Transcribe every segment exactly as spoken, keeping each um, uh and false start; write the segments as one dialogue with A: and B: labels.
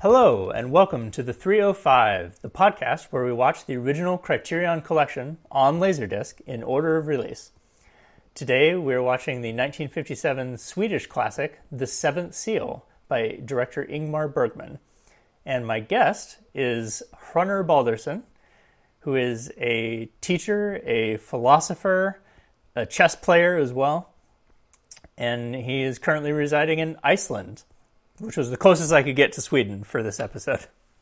A: Hello, and welcome to the three oh five, the podcast where we watch the original Criterion Collection on Laserdisc in order of release. Today, we're watching the nineteen fifty-seven Swedish classic, The Seventh Seal, by director Ingmar Bergman. And my guest is Hrungnir Baldursson, who is a teacher, a philosopher, a chess player as well. And he is currently residing in Iceland, which was the closest I could get to Sweden for this episode.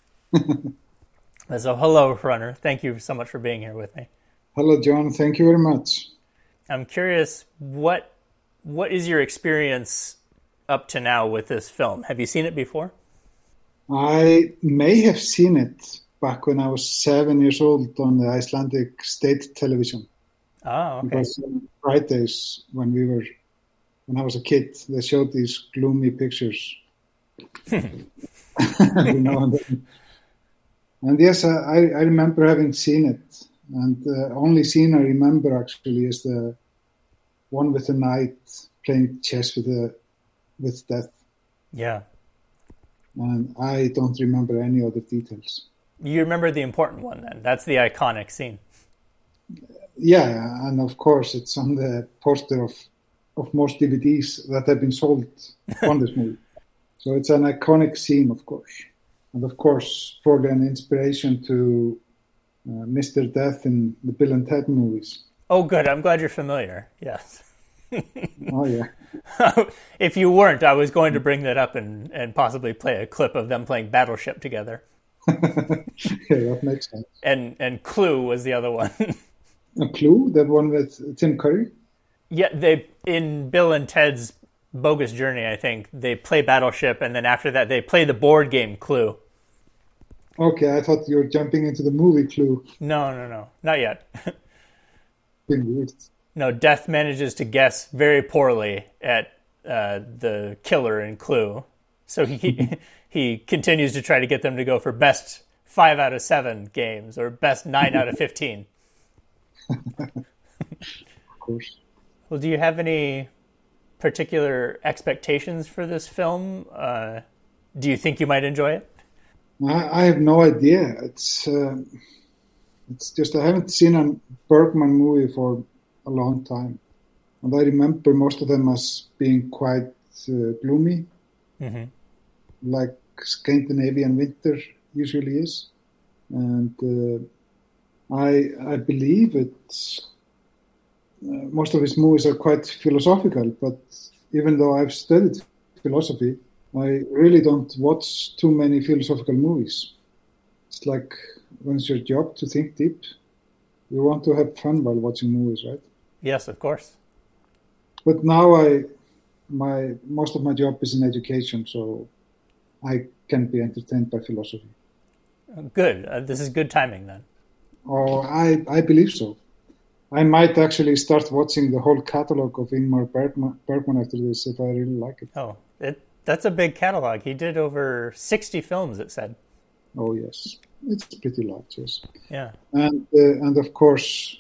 A: So hello, Hrungnir. Thank you so much for being here with me.
B: Hello, John. Thank you very much.
A: I'm curious, what what is your experience up to now with this film? Have you seen it before?
B: I may have seen it back when I was seven years old on the Icelandic state television.
A: Oh, okay.
B: Because on Fridays, when we were, when I was a kid, they showed these gloomy pictures. Every now and then. And yes, I, I remember having seen it. And the only scene I remember actually is the one with the knight playing chess with the with death.
A: Yeah.
B: And I don't remember any other details.
A: You remember the important one then. That's the iconic scene.
B: Yeah, and of course it's on the poster of, of most D V Ds that have been sold on this movie. So it's an iconic scene, of course. And of course, probably an inspiration to uh, Mister Death in the Bill and Ted movies.
A: Oh, good. I'm glad you're familiar. Yes.
B: Oh, yeah.
A: If you weren't, I was going to bring that up and, and possibly play a clip of them playing Battleship together.
B: Yeah, that makes sense.
A: And and Clue was the other one.
B: A Clue? That one with Tim Curry?
A: Yeah, they in Bill and Ted's Bogus Journey, I think, they play Battleship, and then after that they play the board game Clue.
B: Okay, I thought you were jumping into the movie Clue.
A: No, no, no. Not yet.
B: Weird.
A: No, Death manages to guess very poorly at uh, the killer in Clue. So he he continues to try to get them to go for best five out of seven games or best nine out of fifteen.
B: Of course.
A: Well, do you have any particular expectations for this film? Uh, do you think you might enjoy it?
B: I, I have no idea. It's uh, it's just I haven't seen a Bergman movie for a long time, and I remember most of them as being quite uh, gloomy,
A: mm-hmm.
B: like Scandinavian winter usually is, and uh, I I believe it's. Uh, most of his movies are quite philosophical, but even though I've studied philosophy, I really don't watch too many philosophical movies. It's like when it's your job to think deep, you want to have fun while watching movies, right?
A: Yes, of course.
B: But now I, my most of my job is in education, so I can be entertained by philosophy.
A: Good. Uh, this is good timing then.
B: Oh, I, I believe so. I might actually start watching the whole catalog of Ingmar Bergman, Bergman after this if I really like it.
A: Oh, it, that's a big catalog. He did over sixty films, it said.
B: Oh, yes. It's pretty large, yes.
A: Yeah.
B: And, uh, and of course,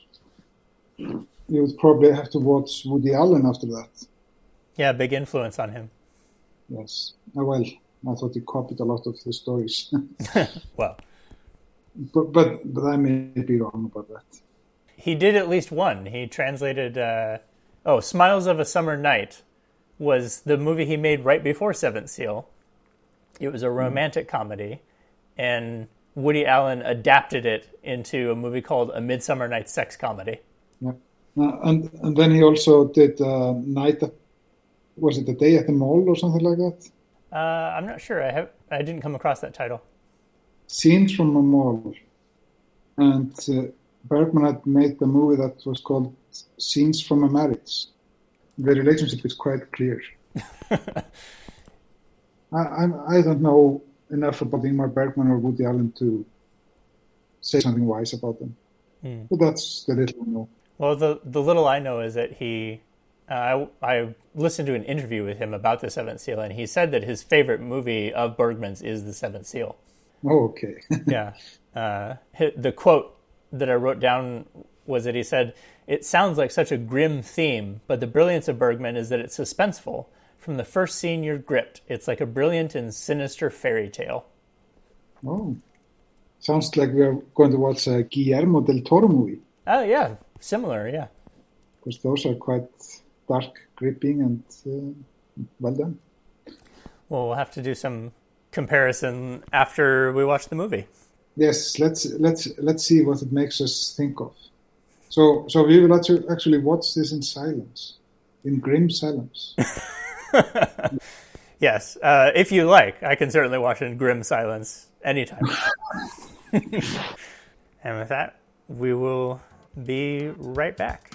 B: you would probably have to watch Woody Allen after that.
A: Yeah, big influence on him.
B: Yes. Oh, well, I thought he copied a lot of the stories.
A: Well.
B: But, but, but I may be wrong about that.
A: He did at least one. He translated, uh, oh, Smiles of a Summer Night was the movie he made right before Seventh Seal. It was a romantic mm-hmm. comedy, and Woody Allen adapted it into a movie called A Midsummer Night's Sex Comedy.
B: Yeah. Uh, and and then he also did uh, Night, at, was it The Day at the Mall or something like that?
A: Uh, I'm not sure. I have I didn't come across that title.
B: Scenes from a Mall. And uh, Bergman had made a movie that was called Scenes from a Marriage. The relationship is quite clear. I, I I don't know enough about Ingmar Bergman or Woody Allen to say something wise about them. Mm. But that's the little I know.
A: Well, the the little I know is that he, uh, I, I listened to an interview with him about The Seventh Seal, and he said that his favorite movie of Bergman's is The Seventh Seal.
B: Oh, okay.
A: Yeah. Uh, the quote that I wrote down was that he said, "It sounds like such a grim theme, but the brilliance of Bergman is that it's suspenseful. From the first scene, you're gripped. It's like a brilliant and sinister fairy tale."
B: Oh, sounds like we're going to watch a Guillermo del Toro movie.
A: Oh, yeah, similar, yeah.
B: Because those are quite dark, gripping, and uh, well done.
A: Well, we'll have to do some comparison after we watch the movie.
B: Yes, let's let's let's see what it makes us think of. So, so we will actually watch this in silence, in grim silence.
A: Yes, uh, if you like, I can certainly watch in grim silence anytime. And with that, we will be right back.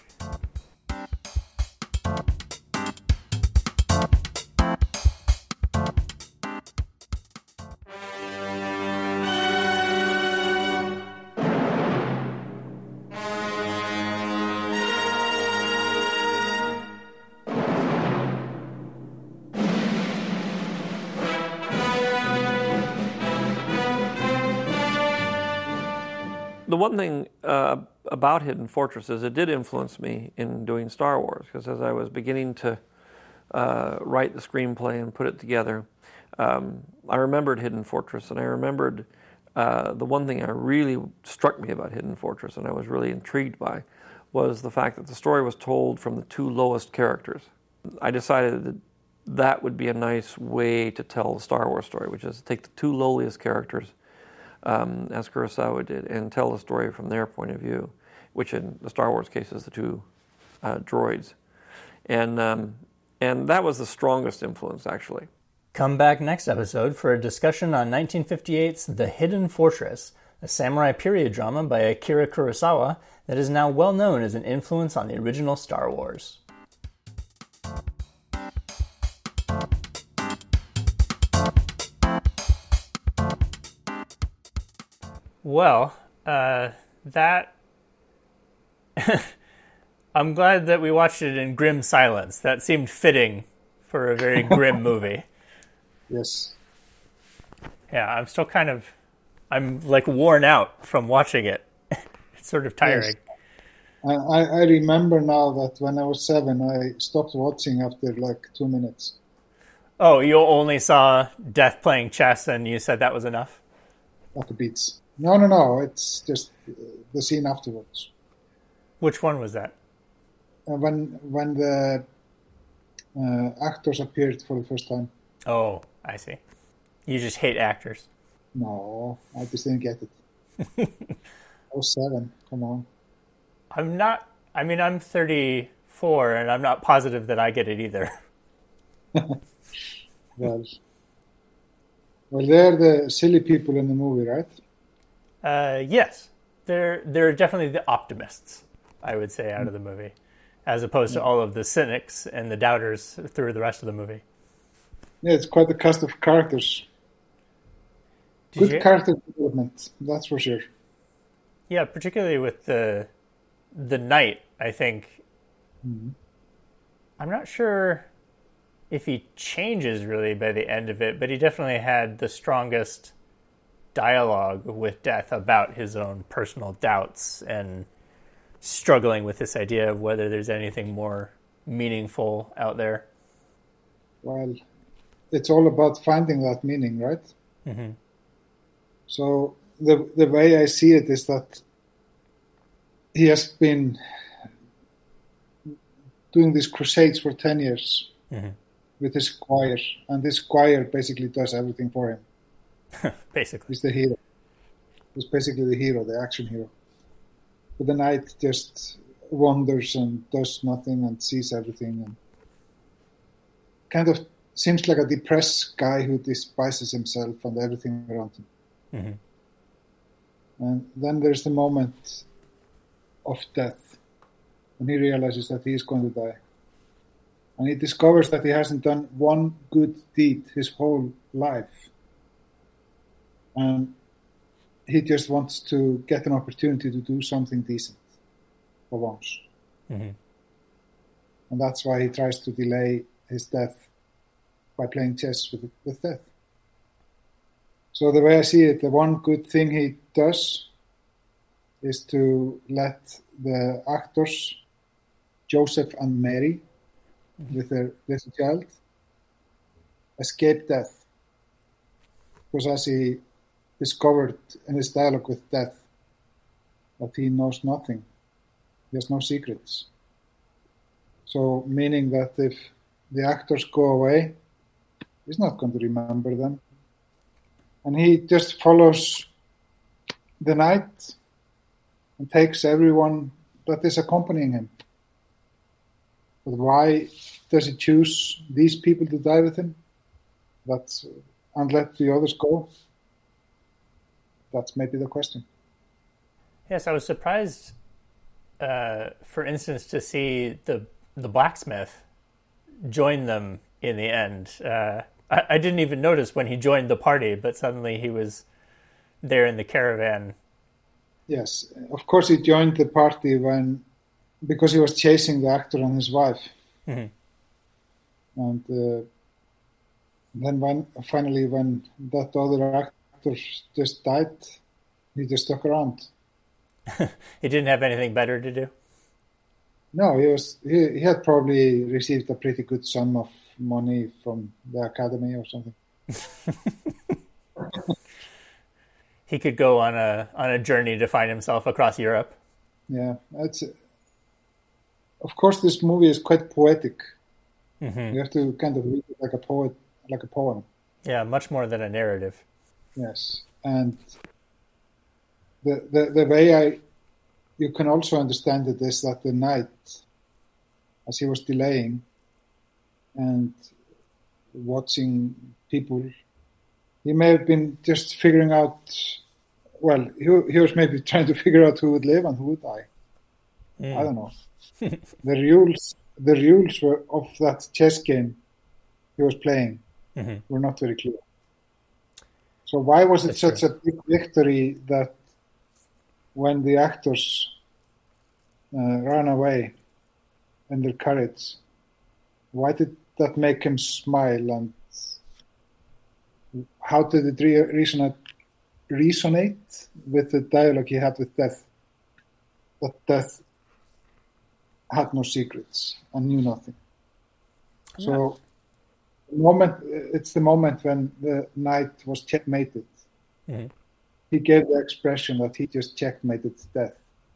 C: The one thing uh, about Hidden Fortress is it did influence me in doing Star Wars, because as I was beginning to uh, write the screenplay and put it together, um, I remembered Hidden Fortress, and I remembered uh, the one thing that really struck me about Hidden Fortress, and I was really intrigued by, was the fact that the story was told from the two lowest characters. I decided that that would be a nice way to tell the Star Wars story, which is to take the two lowliest characters, Um, as Kurosawa did, and tell the story from their point of view, which in the Star Wars case is the two uh, droids. And, um, and that was the strongest influence, actually.
A: Come back next episode for a discussion on nineteen fifty-eight's The Hidden Fortress, a samurai period drama by Akira Kurosawa that is now well known as an influence on the original Star Wars. Well, uh, that... I'm glad that we watched it in grim silence. That seemed fitting for a very grim movie.
B: Yes.
A: Yeah, I'm still kind of... I'm, like, worn out from watching it. It's sort of tiring.
B: Yes. I, I remember now that when I was seven, I stopped watching after, like, two minutes.
A: Oh, you only saw Death playing chess and you said that was enough?
B: At the beats. No, no, no. It's just the scene afterwards.
A: Which one was that?
B: Uh, when when the uh, actors appeared for the first time.
A: Oh, I see. You just hate actors.
B: No, I just didn't get it. I was seven. Come on.
A: I'm not... I mean, I'm thirty-four, and I'm not positive that I get it either.
B: well, well, they're the silly people in the movie, right?
A: Uh, yes. They're, they're definitely the optimists, I would say, out of the movie, as opposed to all of the cynics and the doubters through the rest of the movie.
B: Yeah, it's quite a cast of characters.
A: Did
B: Good
A: you...
B: character development, that's for sure.
A: Yeah, particularly with the the knight, I think. Mm-hmm. I'm not sure if he changes really by the end of it, but he definitely had the strongest dialogue with Death about his own personal doubts and struggling with this idea of whether there's anything more meaningful out there.
B: Well, it's all about finding that meaning, right?
A: Mm-hmm.
B: So the the way I see it is that he has been doing these crusades for ten years mm-hmm. with his squire, and this squire basically does everything for him.
A: Basically.
B: He's the hero. He's basically the hero, the action hero. But the knight just wanders and does nothing and sees everything and kind of seems like a depressed guy who despises himself and everything around him. Mm-hmm. And then there's the moment of death when he realizes that he is going to die. And he discovers that he hasn't done one good deed his whole life. And he just wants to get an opportunity to do something decent for once. Mm-hmm. And that's why he tries to delay his death by playing chess with, with death. So the way I see it, the one good thing he does is to let the actors, Joseph and Mary, mm-hmm. with their little child, escape death. Because as he discovered in his dialogue with death that he knows nothing. He has no secrets. So meaning that if the actors go away, he's not going to remember them. And he just follows the night and takes everyone that is accompanying him. But why does he choose these people to die with him? That's, and let the others go? That's maybe the question.
A: Yes, I was surprised, uh, for instance, to see the the blacksmith join them in the end. Uh, I, I didn't even notice when he joined the party, but suddenly he was there in the caravan.
B: Yes, of course he joined the party when because he was chasing the actor and his wife. Mm-hmm. And uh, then when finally when that other actor just died, he just stuck around.
A: He didn't have anything better to do?
B: No, he was. He, he had probably received a pretty good sum of money from the academy or something.
A: He could go on a on a journey to find himself across Europe.
B: Yeah, that's. Of course, this movie is quite poetic. Mm-hmm. You have to kind of read it like a poet, like a poem.
A: Yeah, much more than a narrative.
B: Yes, and the the the way I. You can also understand it is that the night, as he was delaying and watching people, he may have been just figuring out, well, he, he was maybe trying to figure out who would live and who would die. Mm. I don't know. the rules the rules were of that chess game he was playing mm-hmm. were not very clear. So why was it That's such true. a big victory that when the actors uh, ran away in their courage, why did that make him smile, and how did it re- resonate, resonate with the dialogue he had with Death? That Death had no secrets and knew nothing. Yeah. So the moment, it's the moment when the knight was checkmated. Mm-hmm. He gave the expression that he just checkmated Death.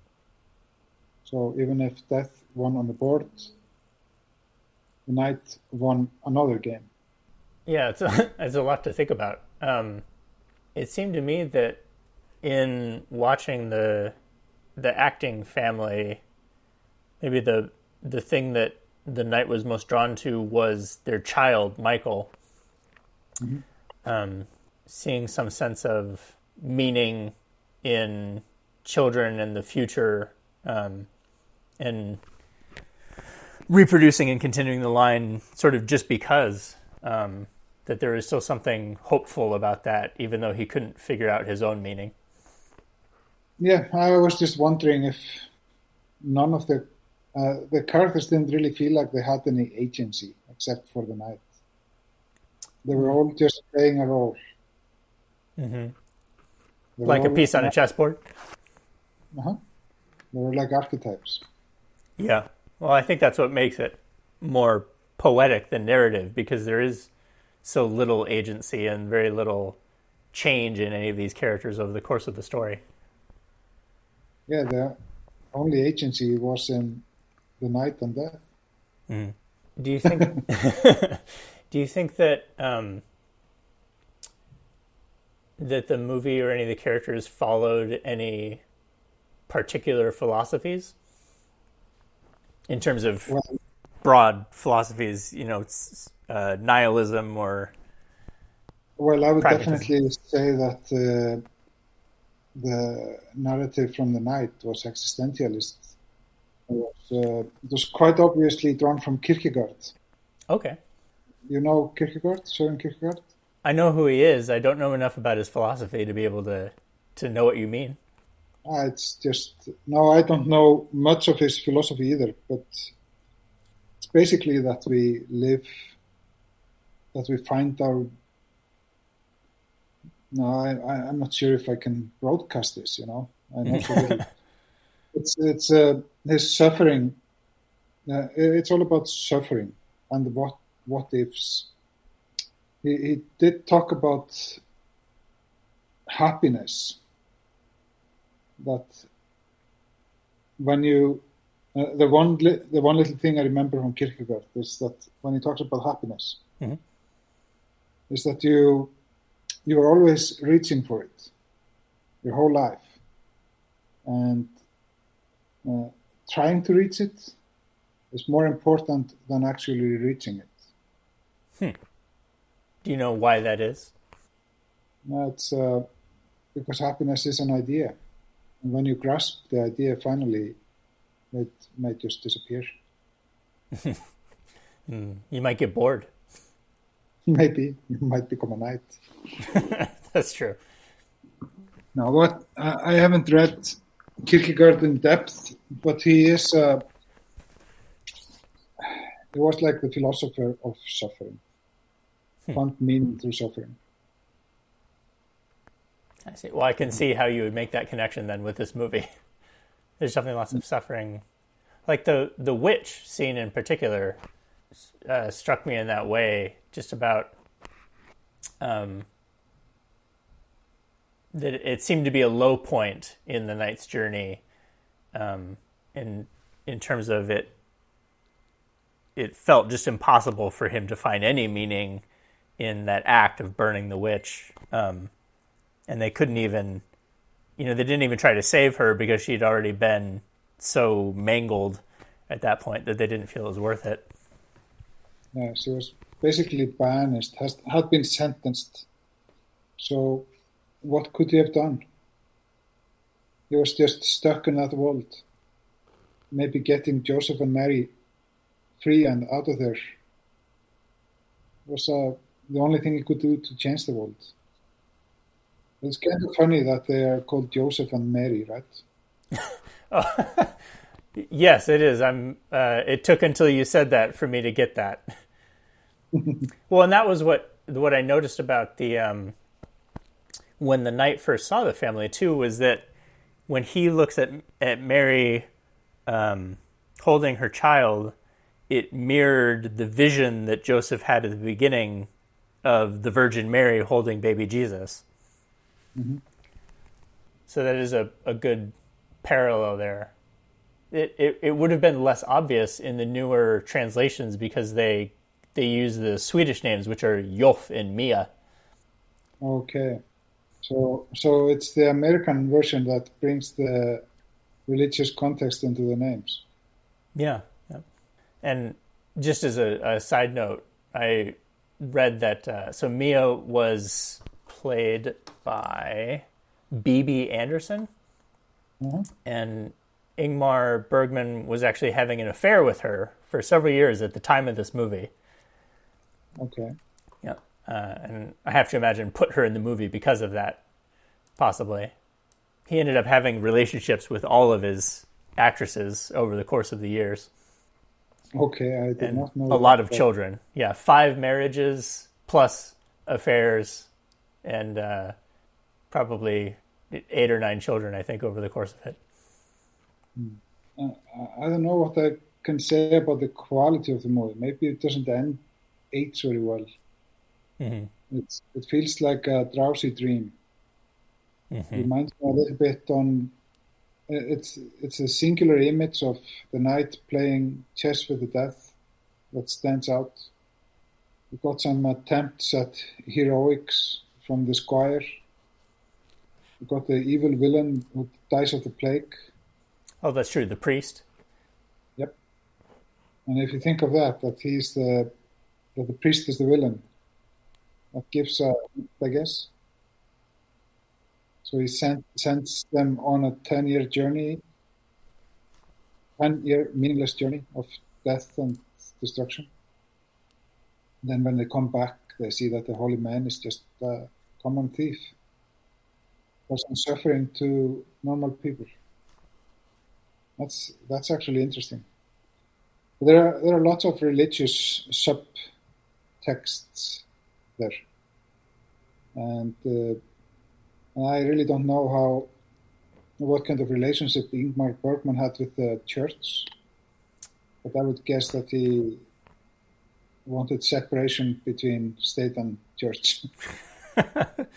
B: So even if Death won on the board, the knight won another game.
A: Yeah, it's a, it's a lot to think about. Um, it seemed to me that in watching the the acting family, maybe the the thing that the knight was most drawn to was their child, Michael. Mm-hmm. Um, seeing some sense of meaning in children and the future, um, and reproducing and continuing the line sort of just because, um, that there is still something hopeful about that, even though he couldn't figure out his own meaning.
B: Yeah, I was just wondering if none of the uh, the characters didn't really feel like they had any agency except for the knight. They were all just playing a role.
A: Mm-hmm. Like a piece on a chessboard?
B: Uh-huh. They were like archetypes.
A: Yeah. Well, I think that's what makes it more poetic than narrative, because there is so little agency and very little change in any of these characters over the course of the story.
B: Yeah, the only agency was in the Knight and Death.
A: Mm. Do you think? do you think that um, that the movie or any of the characters followed any particular philosophies in terms of well, broad philosophies? You know, uh, nihilism or.
B: Well, I would definitely say that uh, the narrative from the Knight was existentialist. It was, uh, it was quite obviously drawn from Kierkegaard.
A: Okay.
B: You know Kierkegaard, Søren Kierkegaard?
A: I know who he is. I don't know enough about his philosophy to be able to, to know what you mean.
B: Uh, it's just, no, I don't know much of his philosophy either, but it's basically that we live, that we find our, no, I, I, I'm not sure if I can broadcast this, you know. I know so little. It's, it's uh, his suffering, uh, it's all about suffering and what, what ifs. He, he did talk about happiness. That when you, uh, the one li- the one little thing I remember from Kierkegaard is that when he talks about happiness,
A: mm-hmm.
B: is that you you are always reaching for it your whole life, and uh, trying to reach it is more important than actually reaching it.
A: Hmm. Do you know why that is?
B: That's uh, because happiness is an idea. And when you grasp the idea, finally, it might just disappear.
A: mm, you might get bored.
B: Maybe. You might become a knight.
A: That's true.
B: Now, what I, I haven't read Kierkegaard in depth, but he is... Uh, he was like the philosopher of suffering. Hmm. Found meaning through suffering.
A: I see. Well, I can see how you would make that connection then with this movie. There's definitely lots of suffering. Like the, the witch scene in particular uh, struck me in that way, just about um, that it seemed to be a low point in the knight's journey um, in in terms of it. It felt just impossible for him to find any meaning in that act of burning the witch. Um, and they couldn't even, you know, they didn't even try to save her because she'd already been so mangled at that point that they didn't feel it was worth it.
B: Yeah, she was basically banished, has, had been sentenced. So what could he have done? He was just stuck in that world. Maybe getting Joseph and Mary free and out of there was uh, the only thing he could do to change the world. It's kind of funny that they are called Joseph and Mary, right?
A: oh, yes, it is. I'm. Uh, it took until you said that for me to get that. Well, and that was what what I noticed about the um, when the knight first saw the family too, was that when he looks at at Mary um, holding her child, it mirrored the vision that Joseph had at the beginning of the Virgin Mary holding baby Jesus.
B: Mm-hmm.
A: So that is a, a good parallel there. It, it it would have been less obvious in the newer translations because they they use the Swedish names, which are Jolf and Mia.
B: Okay, so so it's the American version that brings the religious context into the names.
A: Yeah, yeah. And just as a, a side note, I read that uh, so Mia was played by B B Anderson,
B: mm-hmm.
A: and Ingmar Bergman was actually having an affair with her for several years at the time of this movie.
B: Okay.
A: Yeah, uh, and I have to imagine put her in the movie because of that, possibly. He ended up having relationships with all of his actresses over the course of the years.
B: Okay, I did
A: and
B: not know
A: a
B: that.
A: lot of children. Yeah, five marriages plus affairs, and uh, probably eight or nine children, I think, over the course of it.
B: Uh, I don't know what I can say about the quality of the movie. Maybe it doesn't end age very well.
A: Mm-hmm.
B: It's, it feels like a drowsy dream.
A: Mm-hmm.
B: It reminds me a little bit on... It's it's a singular image of the knight playing chess with the death that stands out. We've got some attempts at heroics from the squire. We've got the evil villain who dies of the plague.
A: Oh, that's true. The priest.
B: Yep. And if you think of that, that he's the that the priest is the villain, that gives a, I guess. So he sent, sends them on a ten-year journey, ten-year meaningless journey of death and destruction. And then when they come back, they see that the holy man is just a common thief, causing suffering to normal people. That's that's actually interesting. But there are there are lots of religious subtexts there, and. Uh, I really don't know how, what kind of relationship Ingmar Bergman had with the church, but I would guess that he wanted separation between state and church.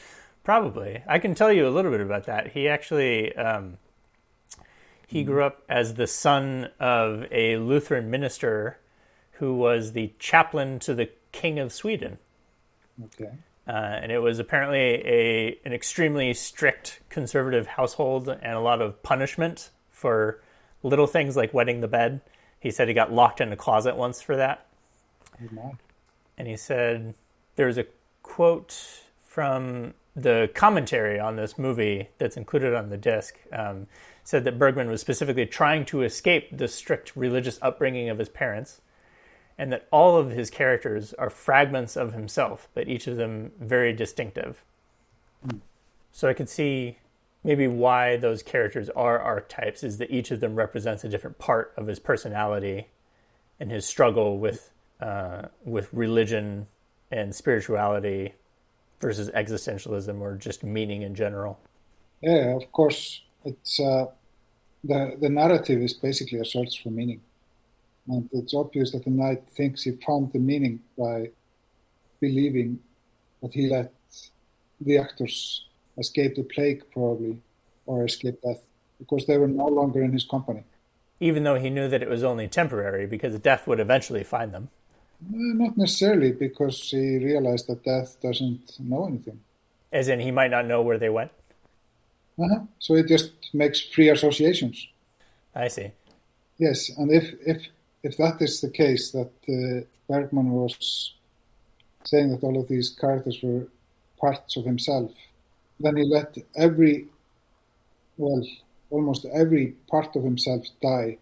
A: Probably. I can tell you a little bit about that. He actually, um, he grew up as the son of a Lutheran minister who was the chaplain to the King of Sweden.
B: Okay.
A: Uh, and it was apparently a an extremely strict conservative household and a lot of punishment for little things like wetting the bed. He said he got locked in a closet once for that.
B: Oh,
A: and he said there's a quote from the commentary on this movie that's included on the disc. Um, said that Bergman was specifically trying to escape the strict religious upbringing of his parents, and that all of his characters are fragments of himself, but each of them very distinctive. Mm. So I could see maybe why those characters are archetypes, is that each of them represents a different part of his personality and his struggle with uh, with religion and spirituality versus existentialism or just meaning in general.
B: Yeah, of course. It's uh, the the narrative is basically a search for meaning. And it's obvious that the knight thinks he found the meaning by believing that he let the actors escape the plague, probably, or escape death, because they were no longer in his company.
A: Even though he knew that it was only temporary, because death would eventually find them.
B: Not necessarily, because he realized that death doesn't know anything.
A: As in, he might not know where they went?
B: Uh-huh. So it just makes free associations.
A: I see.
B: Yes, and if if if that is the case, that uh, Bergman was saying that all of these characters were parts of himself, then he let every, well, almost every part of himself die,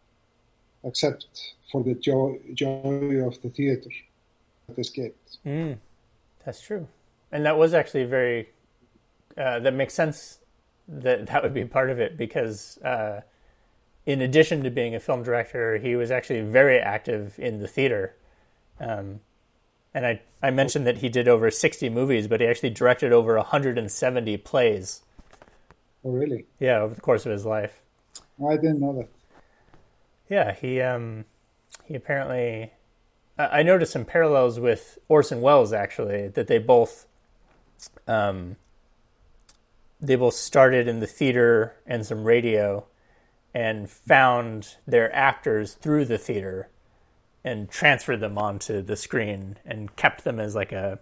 B: except for the joy, joy of the theater that escaped.
A: Mm, that's true. And that was actually very, uh, that makes sense that that would be part of it, because uh, in addition to being a film director, he was actually very active in the theater. Um, and I, I mentioned that he did over sixty movies, but he actually directed over one hundred seventy plays.
B: Oh, really?
A: Yeah, over the course of his life.
B: I didn't know that.
A: Yeah, he um, he apparently... I noticed some parallels with Orson Welles, actually, that they both um, they both started in the theater and some radio and found their actors through the theater and transferred them onto the screen and kept them as like a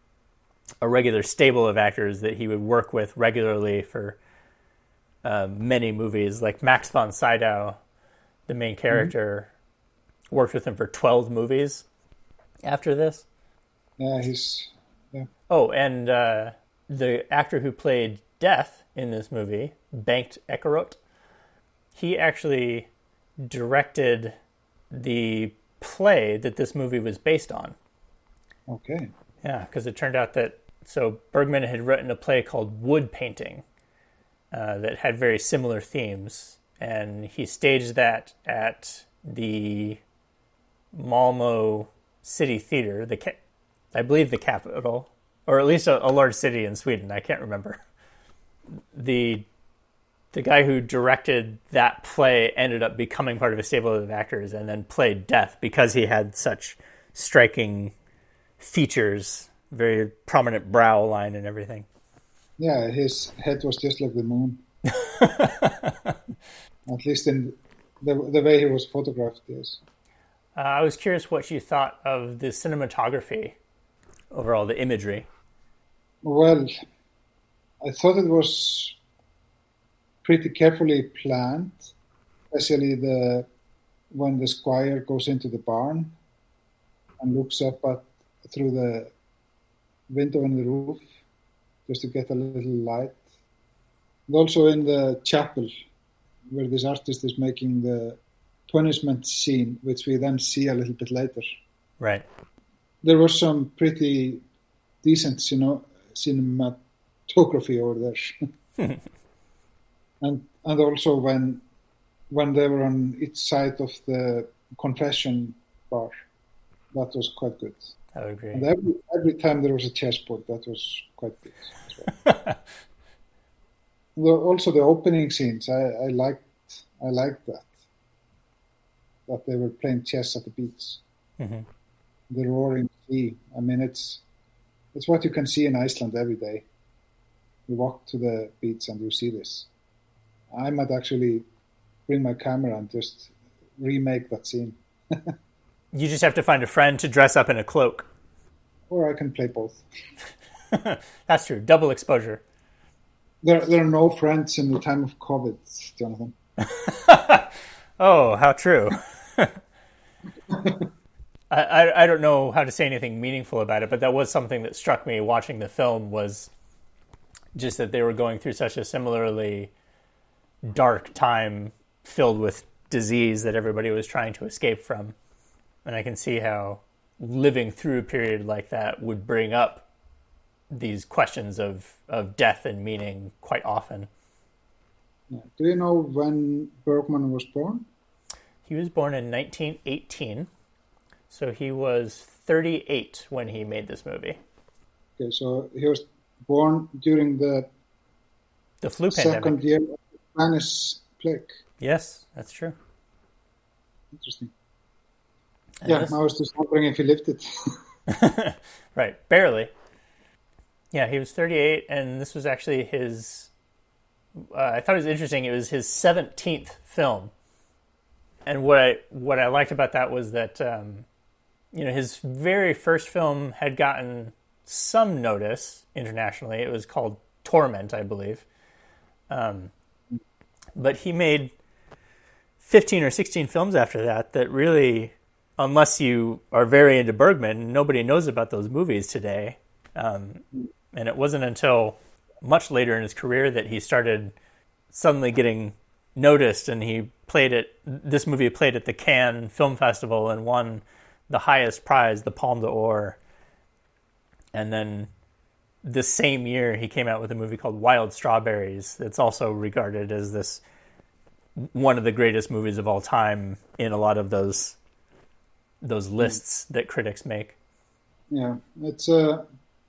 A: a regular stable of actors that he would work with regularly for uh, many movies. Like Max von Sydow, the main character, mm-hmm. worked with him for twelve movies after this.
B: Yeah, he's... Yeah.
A: Oh, and uh, the actor who played Death in this movie, Bengt Ekeroth, he actually directed the play that this movie was based on.
B: Okay.
A: Yeah, because it turned out that, so Bergman had written a play called Wood Painting uh, that had very similar themes, and he staged that at the Malmo City Theater, the ca- I believe the capital, or at least a, a large city in Sweden, I can't remember. The the guy who directed that play ended up becoming part of a stable of actors and then played Death because he had such striking features, very prominent brow line and everything.
B: Yeah, his head was just like the moon. At least in the, the way he was photographed, yes.
A: Uh, I was curious what you thought of the cinematography, overall, the imagery.
B: Well, I thought it was pretty carefully planned, especially the when the squire goes into the barn and looks up at through the window in the roof just to get a little light. And also in the chapel, where this artist is making the punishment scene, which we then see a little bit later.
A: Right.
B: There was some pretty decent, you know, cinematography over there. and and also when when they were on each side of the confession bar, that was quite good.
A: I would agree.
B: And every every time there was a chessboard, that was quite good as well. the, also the opening scenes, I, I liked I liked that. That they were playing chess at the beach.
A: Mm-hmm.
B: The roaring sea. I mean, it's it's what you can see in Iceland every day. you walk to the beach and you see this. I might actually bring my camera and just remake that scene.
A: You just have to find a friend to dress up in a cloak.
B: Or I can play both.
A: That's true. Double exposure.
B: There, there are no friends in the time of COVID, Jonathan.
A: Oh, how true. I, I, I don't know how to say anything meaningful about it, but that was something that struck me watching the film, was just that they were going through such a similarly dark time filled with disease that everybody was trying to escape from. And I can see how living through a period like that would bring up these questions of, of death and meaning quite often.
B: Yeah. Do you know when Bergman was born?
A: He was born in nineteen eighteen, so he was thirty-eight when he made this movie.
B: Okay, so he was born during the,
A: the flu
B: second
A: pandemic.
B: year of the Spanish plague.
A: Yes, that's true.
B: Interesting.
A: And
B: yeah,
A: this...
B: I was just wondering if he lived it.
A: Right, barely. Yeah, he was thirty-eight, and this was actually his... Uh, I thought it was interesting, it was his seventeenth film. And what I what I liked about that was that, um, you know, his very first film had gotten some notice internationally. It was called Torment, I believe. Um, but he made fifteen or sixteen films after that that really, unless you are very into Bergman, nobody knows about those movies today. Um, and it wasn't until much later in his career that he started suddenly getting noticed, and he played it. This movie played at the Cannes Film Festival and won the highest prize, the Palme d'Or. And then this same year, he came out with a movie called Wild Strawberries that's also regarded as this one of the greatest movies of all time in a lot of those those lists that critics make.
B: Yeah, it's uh,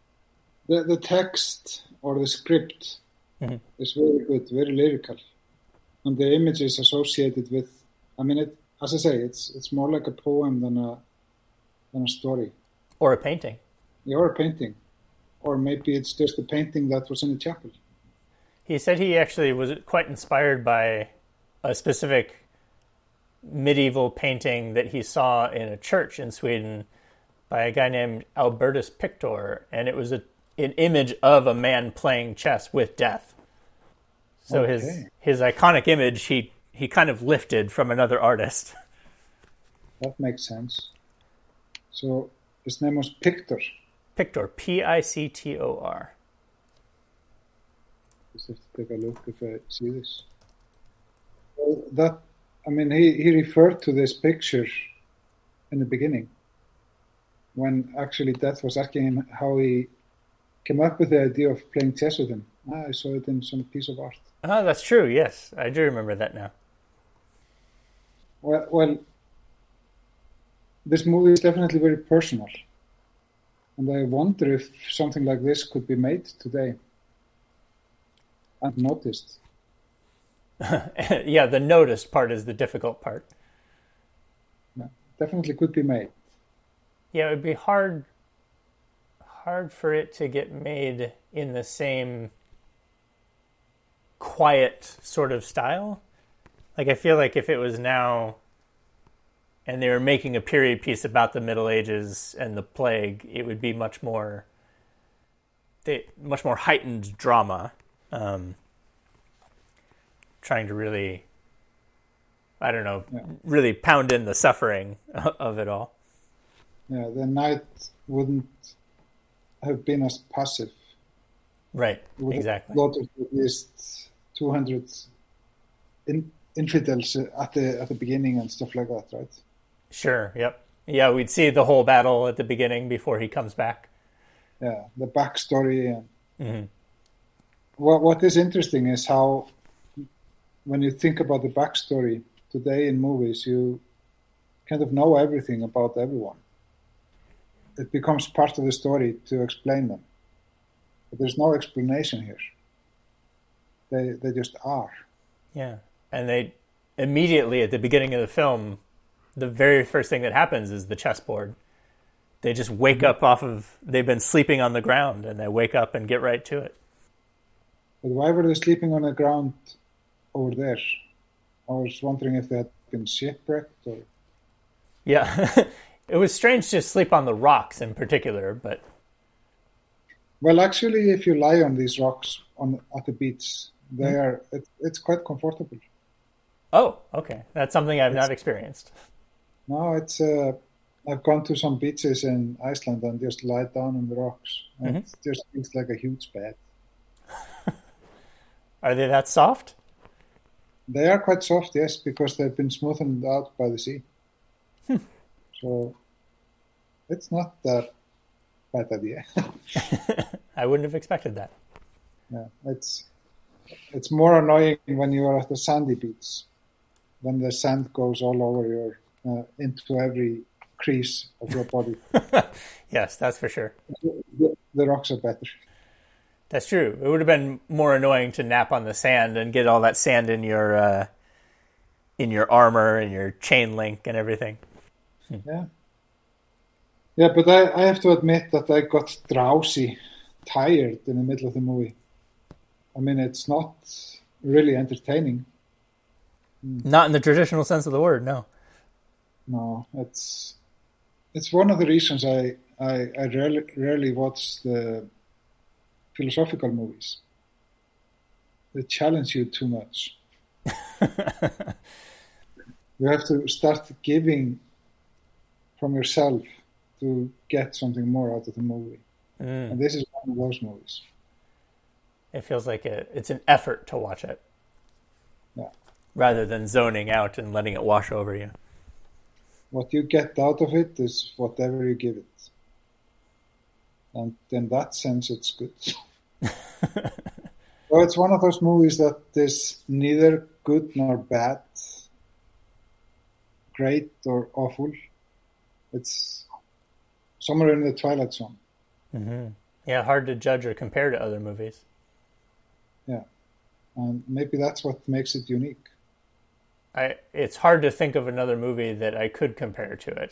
B: the the text or the script mm-hmm. is very good, very lyrical, and the images associated with. I mean, it as I say, it's it's more like a poem than a than a story
A: or a painting.
B: Yeah, or a painting, or maybe it's just a painting that was in the chapel.
A: He said he actually was quite inspired by a specific medieval painting that he saw in a church in Sweden by a guy named Albertus Pictor, and it was a, an image of a man playing chess with death. So okay. his his iconic image, he, he kind of lifted from another artist.
B: That makes sense. So his name was Pictor.
A: Pictor, P I C T O R.
B: Just have to take a look if I see this. Well, that, I mean, he, he referred to this picture in the beginning, when actually Death was asking him how he came up with the idea of playing chess with him. Ah, I saw it in some piece of art.
A: Ah, that's true, yes. I do remember that now.
B: Well, well, this movie is definitely very personal. And I wonder if something like this could be made today and noticed.
A: Yeah, the noticed part is the difficult part.
B: Yeah, definitely could be made.
A: Yeah, it would be hard hard for it to get made in the same quiet sort of style. Like, I feel like if it was now and they were making a period piece about the Middle Ages and the plague, it would be much more they, much more heightened drama. Um, trying to really, I don't know, yeah. really pound in the suffering of it all.
B: Yeah, the night wouldn't have been as passive.
A: Right, exactly.
B: A lot of at least two hundred in, infidels at the at the beginning and stuff like that, right?
A: Sure, yep. Yeah, we'd see the whole battle at the beginning before he comes back.
B: Yeah, the backstory. And
A: mm-hmm.
B: What What is interesting is how, when you think about the backstory today in movies, you kind of know everything about everyone. It becomes part of the story to explain them. But there's no explanation here. They they just are.
A: Yeah. And they immediately at the beginning of the film, the very first thing that happens is the chessboard. They just wake mm-hmm. up off of, they've been sleeping on the ground and they wake up and get right to it.
B: But why were they sleeping on the ground over there? I was wondering if they had been shipwrecked or...
A: Yeah, it was strange to sleep on the rocks in particular, but...
B: Well, actually, if you lie on these rocks on at the beach, they
A: Mm.
B: are it, it's quite comfortable.
A: Oh, okay. That's something I've not experienced.
B: No, it's uh, I've gone to some beaches in Iceland and just lie down on the rocks. And
A: Mhm.
B: It just feels like a huge bed.
A: Are they that soft?
B: They are quite soft, yes, because they've been smoothened out by the sea. So it's not that bad idea.
A: I wouldn't have expected that.
B: Yeah, it's it's more annoying when you are at a sandy beach, when the sand goes all over your uh, into every crease of your body.
A: Yes, that's for sure.
B: The, the rocks are better.
A: That's true. It would have been more annoying to nap on the sand and get all that sand in your uh, in your armor and your chain link and everything.
B: Yeah. Yeah, but I, I have to admit that I got drowsy, tired in the middle of the movie. I mean, it's not really entertaining.
A: Not in the traditional sense of the word, no.
B: No, it's it's one of the reasons I I, I rarely, rarely watch the philosophical movies. They challenge you too much. You have to start giving from yourself to get something more out of the movie.
A: Mm.
B: And this is one of those movies.
A: It feels like a, it's an effort to watch it.
B: Yeah.
A: Rather than zoning out and letting it wash over you.
B: What you get out of it is whatever you give it. And in that sense, it's good. So it's one of those movies that is neither good nor bad, great or awful. It's somewhere in the twilight zone.
A: Mm-hmm. Yeah, hard to judge or compare to other movies.
B: Yeah. And maybe that's what makes it unique.
A: I, it's hard to think of another movie that I could compare to it.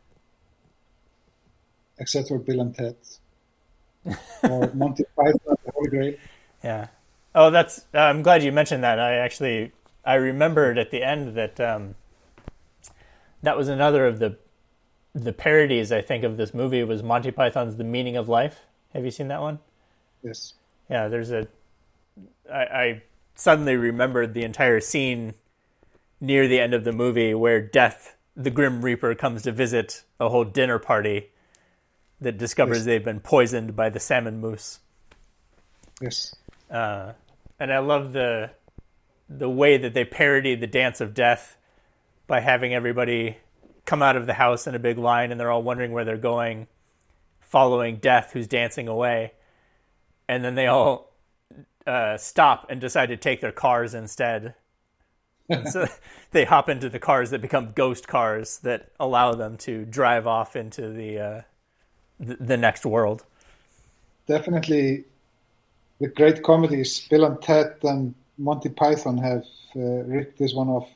B: Except for Bill and Ted. Or Monty Python, The Holy Grail.
A: Yeah. Oh, that's. Uh, I'm glad you mentioned that. I actually I remembered at the end that um, that was another of the the parodies I think of this movie was Monty Python's The Meaning of Life. Have you seen that one?
B: Yes.
A: Yeah. There's a. I, I suddenly remembered the entire scene near the end of the movie where Death, the Grim Reaper, comes to visit a whole dinner party that discovers
B: Yes.
A: they've been poisoned by the salmon moose.
B: Yes.
A: Uh, and I love the the way that they parody the Dance of Death by having everybody come out of the house in a big line and they're all wondering where they're going, following Death who's dancing away. And then they all uh, stop and decide to take their cars instead. And so they hop into the cars that become ghost cars that allow them to drive off into the uh, the, the next world.
B: Definitely the great comedies, Bill and Ted and Monty Python have uh, ripped this one off.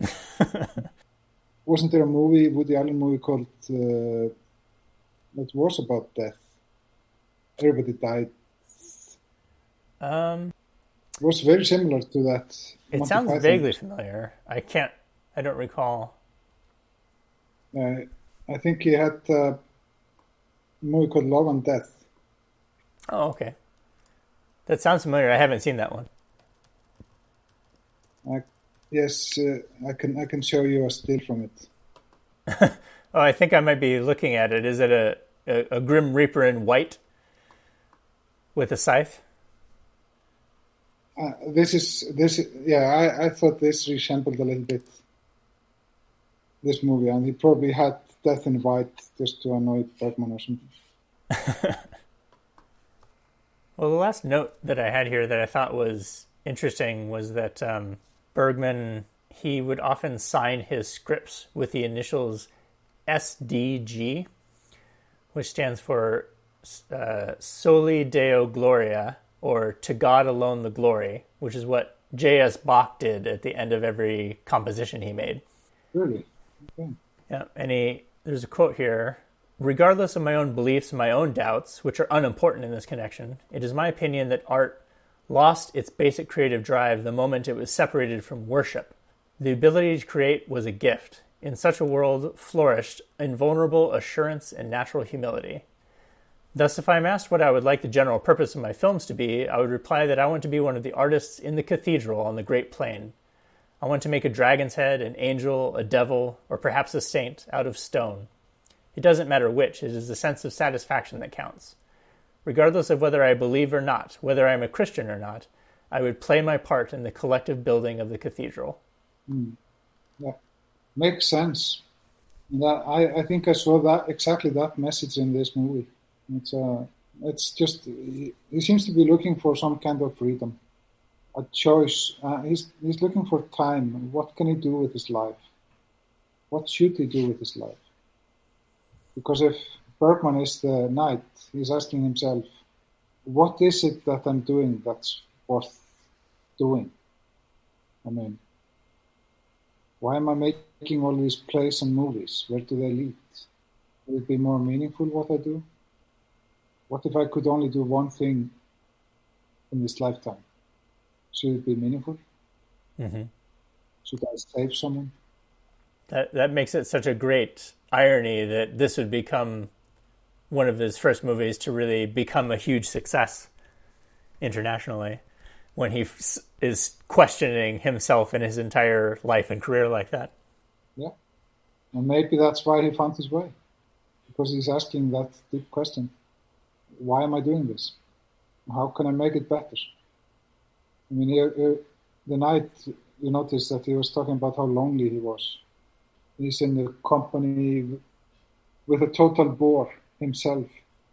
B: Wasn't there a movie, Woody Allen movie called uh, that was about death? Everybody died.
A: Um,
B: It was very similar to that.
A: it
B: Monty
A: sounds
B: Python.
A: vaguely familiar. I can't. I don't recall.
B: Uh, I think he had a movie called Love and Death.
A: Oh, okay. That sounds familiar. I haven't seen that one.
B: I, yes, uh, I can I can show you a still from it.
A: Oh, I think I might be looking at it. Is it a, a, a Grim Reaper in white with a scythe?
B: Uh, this is this. Yeah, I, I thought this resembled a little bit this movie, and he probably had Death in White just to annoy Bergman or something.
A: Well, the last note that I had here that I thought was interesting was that um, Bergman, he would often sign his scripts with the initials S D G, which stands for uh, Soli Deo Gloria, or To God Alone the Glory, which is what J S. Bach did at the end of every composition he made.
B: Really? Okay.
A: Yeah, and he, there's a quote here. Regardless of my own beliefs and my own doubts, which are unimportant in this connection, it is my opinion that art lost its basic creative drive the moment it was separated from worship. The ability to create was a gift. In such a world flourished invulnerable assurance and natural humility. Thus, if I'm asked what I would like the general purpose of my films to be, I would reply that I want to be one of the artists in the cathedral on the Great Plain. I want to make a dragon's head, an angel, a devil, or perhaps a saint out of stone. It doesn't matter which, it is the sense of satisfaction that counts. Regardless of whether I believe or not, whether I am a Christian or not, I would play my part in the collective building of the cathedral.
B: Mm. Yeah, makes sense. That, I, I think I saw that exactly that message in this movie. It's uh, it's just he, he seems to be looking for some kind of freedom, a choice. Uh, he's he's looking for time. What can he do with his life? What should he do with his life? Because if Bergman is the knight, he's asking himself, what is it that I'm doing that's worth doing? I mean, why am I making all these plays and movies? Where do they lead? Will it be more meaningful what I do? What if I could only do one thing in this lifetime? Should it be meaningful?
A: Mm-hmm.
B: Should I save someone?
A: That that makes it such a great irony that this would become one of his first movies to really become a huge success internationally, when he f- is questioning himself and his entire life and career like that.
B: Yeah. And maybe that's why he found his way. Because he's asking that deep question. Why am I doing this? How can I make it better? I mean, here, here, the night you noticed that he was talking about how lonely he was. He's in the company with a total bore himself.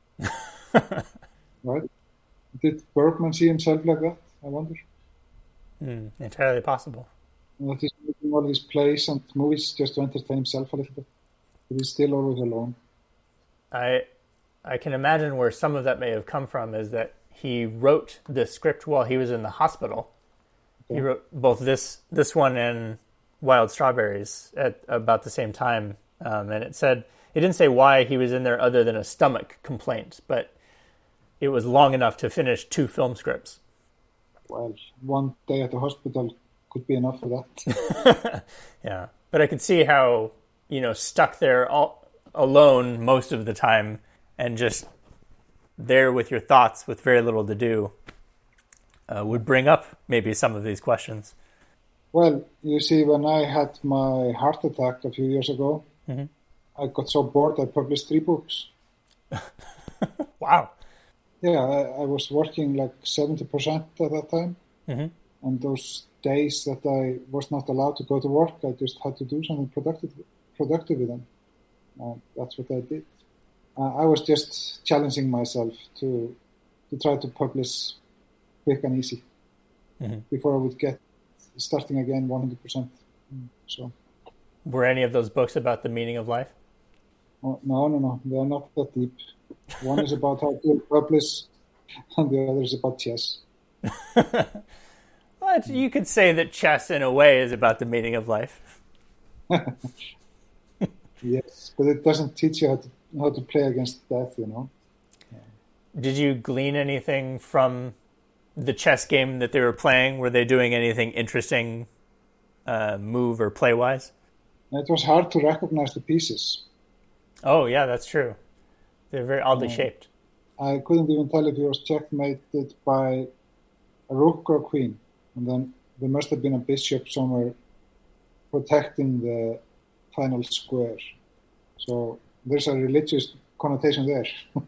B: Right? Did Bergman see himself like that? I wonder.
A: Mm, entirely possible.
B: And that he's making all these plays and movies just to entertain himself a little bit. But he's still always alone.
A: I I can imagine where some of that may have come from is that he wrote the script while he was in the hospital. Okay. He wrote both this this one and Wild Strawberries at about the same time. Um, and it said, it didn't say why he was in there other than a stomach complaint, but it was long enough to finish two film scripts.
B: Well, one day at the hospital could be enough for that.
A: Yeah. But I could see how, you know, stuck there all alone most of the time and just there with your thoughts with very little to do uh, would bring up maybe some of these questions.
B: Well, you see, when I had my heart attack a few years ago, mm-hmm. I got so bored I published three books.
A: Wow.
B: Yeah, I, I was working like seventy percent at that time. Mm-hmm. And those days that I was not allowed to go to work, I just had to do something productive, productive with them. Uh, that's what I did. Uh, I was just challenging myself to to try to publish quick and easy mm-hmm. before I would get starting again one hundred percent. So,
A: were any of those books about the meaning of life?
B: Oh, no, no, no. They are not that deep. One is about how to publish, and the other is about chess.
A: Well, you could say that chess, in a way, is about the meaning of life.
B: Yes, but it doesn't teach you how to how to play against death, you know. Yeah.
A: Did you glean anything from the chess game that they were playing? Were they doing anything interesting, uh, move or play-wise?
B: It was hard to recognize the pieces.
A: Oh, yeah, that's true. They're very oddly
B: uh,
A: shaped.
B: I couldn't even tell if it was checkmated by a rook or a queen. And then there must have been a bishop somewhere protecting the final square. So there's a religious connotation there.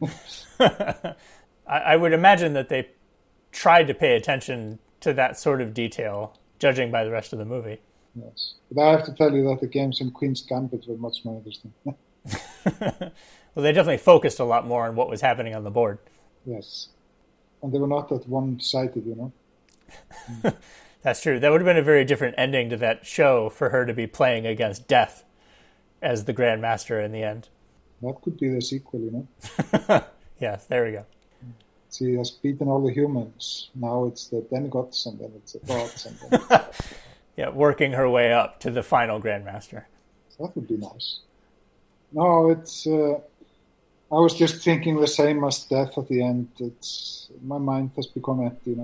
A: I, I would imagine that they tried to pay attention to that sort of detail, judging by the rest of the movie.
B: Yes. But I have to tell you that the games in Queen's Gambit were much more interesting.
A: Well, they definitely focused a lot more on what was happening on the board.
B: Yes. And they were not that one-sided, you know.
A: Mm. That's true. That would have been a very different ending to that show for her to be playing against death as the Grand Master in the end.
B: That could be the sequel, you know.
A: Yes, there we go.
B: She has beaten all the humans. Now it's the demigods, and then it's the gods. And then...
A: Yeah, working her way up to the final Grand Master.
B: That would be nice. No, it's... Uh, I was just thinking the same as death at the end. It's my mind has become empty, you know.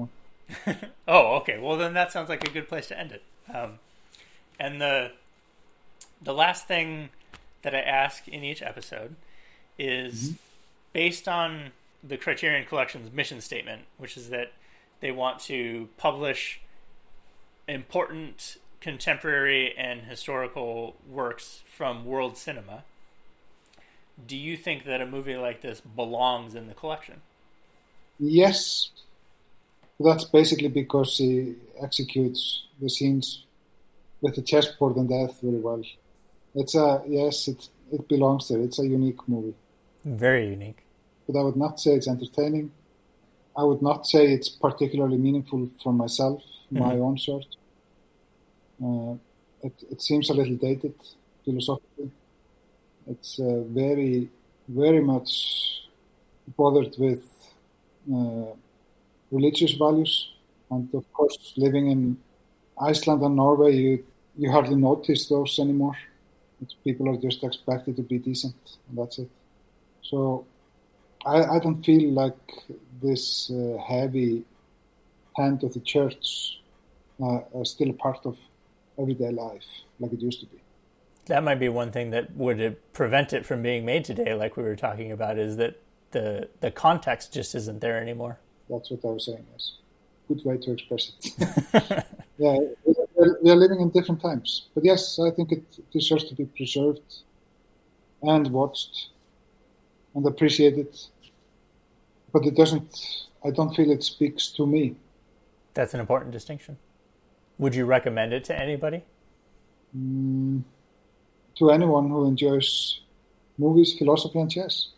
A: Oh, okay. Well, then that sounds like a good place to end it. Um, and the the last thing that I ask in each episode is mm-hmm. based on the Criterion Collection's mission statement, which is that they want to publish important contemporary and historical works from world cinema. Do you think that a movie like this belongs in the collection?
B: Yes. That's basically because he executes the scenes with the chessboard and death very well. It's a, yes, it, it belongs there. It's a unique movie.
A: Very unique.
B: But I would not say it's entertaining. I would not say it's particularly meaningful for myself, mm-hmm. my own sort. Uh, it, it seems a little dated philosophically. It's uh, very, very much bothered with uh, religious values. And of course, living in Iceland and Norway, you, you hardly notice those anymore. It's, people are just expected to be decent, and that's it. So I, I don't feel like this uh, heavy hand of the church uh, is still a part of everyday life like it used to be.
A: That might be one thing that would prevent it from being made today, like we were talking about, is that the the context just isn't there anymore.
B: That's what I was saying, yes. Good way to express it. Yeah, we are living in different times. But yes, I think it deserves to be preserved and watched and appreciated. But it doesn't, I don't feel it speaks to me.
A: That's an important distinction. Would you recommend it to anybody?
B: Mm, to anyone who enjoys movies, philosophy, and chess.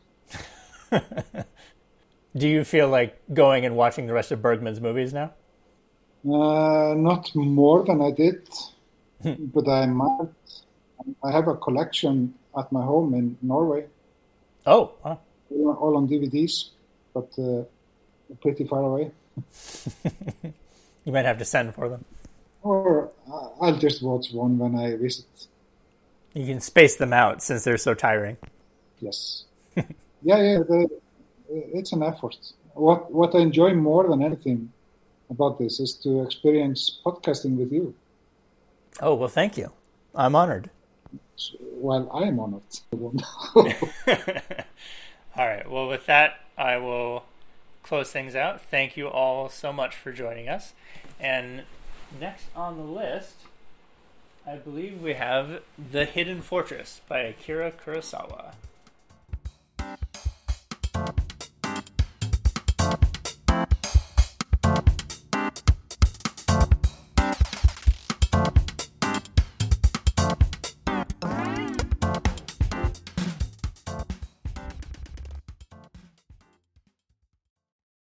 A: Do you feel like going and watching the rest of Bergman's movies now?
B: Uh, not more than I did, but I might. I have a collection at my home in Norway.
A: Oh, wow.
B: All on D V Ds, but uh, pretty far away.
A: You might have to send for them.
B: Or I'll just watch one when I visit.
A: You can space them out since they're so tiring.
B: Yes. yeah, yeah. The, it's an effort. What what I enjoy more than anything about this is to experience podcasting with you.
A: Oh, well, thank you. I'm honored.
B: Well, I am honored.
A: All right. Well, with that, I will close things out. Thank you all so much for joining us. And next on the list, I believe we have The Hidden Fortress by Akira Kurosawa.